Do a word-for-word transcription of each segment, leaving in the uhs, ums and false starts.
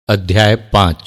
अध्याय पांच।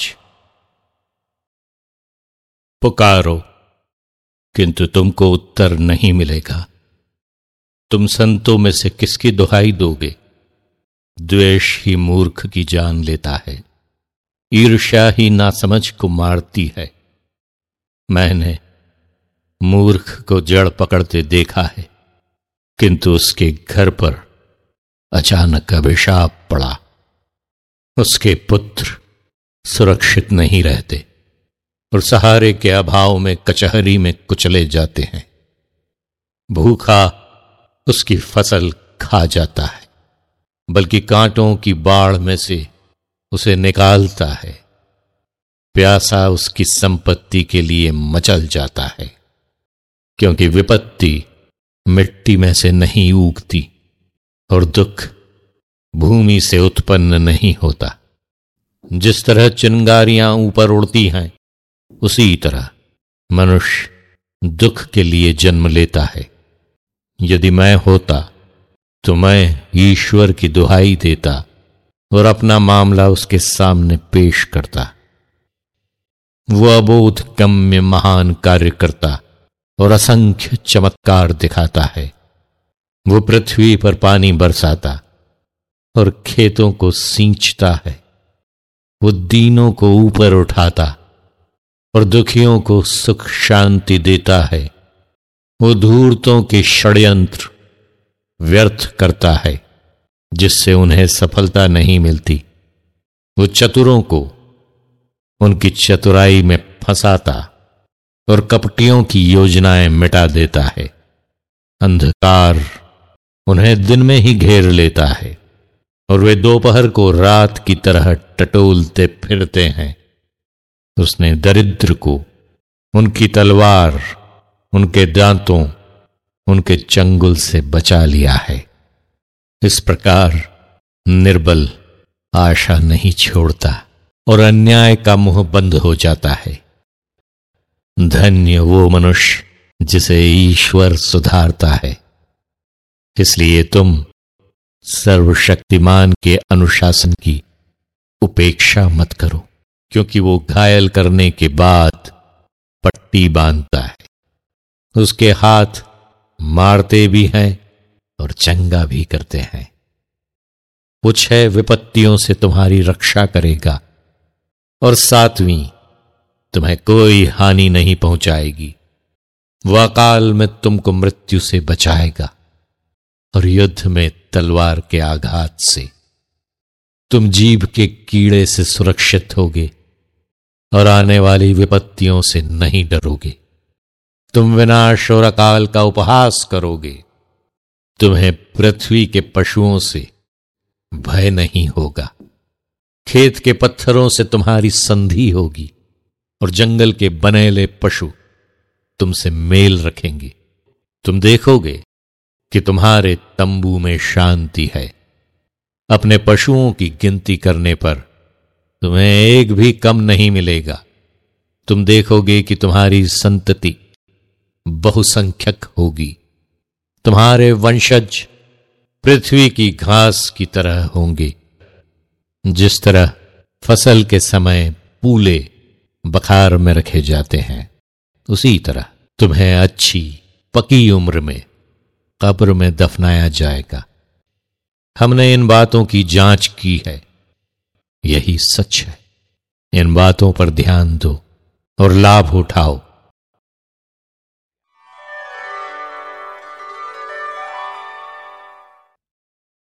पुकारो किंतु तुमको उत्तर नहीं मिलेगा। तुम संतों में से किसकी दुहाई दोगे? द्वेष ही मूर्ख की जान लेता है, ईर्ष्या ही नासमझ को मारती है। मैंने मूर्ख को जड़ पकड़ते देखा है, किंतु उसके घर पर अचानक अभिशाप पड़ा। उसके पुत्र सुरक्षित नहीं रहते और सहारे के अभाव में कचहरी में कुचले जाते हैं। भूखा उसकी फसल खा जाता है, बल्कि कांटों की बाढ़ में से उसे निकालता है। प्यासा उसकी संपत्ति के लिए मचल जाता है, क्योंकि विपत्ति मिट्टी में से नहीं उगती और दुख भूमि से उत्पन्न नहीं होता। जिस तरह चिंगारियां ऊपर उड़ती हैं, उसी तरह मनुष्य दुख के लिए जन्म लेता है। यदि मैं होता तो मैं ईश्वर की दुहाई देता और अपना मामला उसके सामने पेश करता। वह अबोध गम्य महान कार्य करता और असंख्य चमत्कार दिखाता है। वो पृथ्वी पर पानी बरसाता और खेतों को सींचता है। वो दीनों को ऊपर उठाता और दुखियों को सुख शांति देता है। वो धूर्तों के षड्यंत्र व्यर्थ करता है, जिससे उन्हें सफलता नहीं मिलती। वो चतुरों को उनकी चतुराई में फंसाता और कपटियों की योजनाएं मिटा देता है। अंधकार उन्हें दिन में ही घेर लेता है और वे दोपहर को रात की तरह टटोलते फिरते हैं। उसने दरिद्र को उनकी तलवार, उनके दांतों, उनके चंगुल से बचा लिया है। इस प्रकार निर्बल आशा नहीं छोड़ता और अन्याय का मुंह बंद हो जाता है। धन्य वो मनुष्य जिसे ईश्वर सुधारता है। इसलिए तुम सर्वशक्तिमान के अनुशासन की उपेक्षा मत करो, क्योंकि वो घायल करने के बाद पट्टी बांधता है। उसके हाथ मारते भी हैं और चंगा भी करते हैं। वो छह विपत्तियों से तुम्हारी रक्षा करेगा और सातवीं तुम्हें कोई हानि नहीं पहुंचाएगी। वह अकाल में तुमको मृत्यु से बचाएगा और युद्ध में तलवार के आघात से तुम जीभ के कीड़े से सुरक्षित होगे और आने वाली विपत्तियों से नहीं डरोगे। तुम विनाश और अकाल का उपहास करोगे। तुम्हें पृथ्वी के पशुओं से भय नहीं होगा। खेत के पत्थरों से तुम्हारी संधि होगी और जंगल के बनेले पशु तुमसे मेल रखेंगे। तुम देखोगे कि तुम्हारे तंबू में शांति है। अपने पशुओं की गिनती करने पर तुम्हें एक भी कम नहीं मिलेगा। तुम देखोगे कि तुम्हारी संतति बहुसंख्यक होगी। तुम्हारे वंशज पृथ्वी की घास की तरह होंगे। जिस तरह फसल के समय पूले बखार में रखे जाते हैं, उसी तरह तुम्हें अच्छी पकी उम्र में कब्र में दफनाया जाएगा। हमने इन बातों की जांच की है, यही सच है। इन बातों पर ध्यान दो और लाभ उठाओ।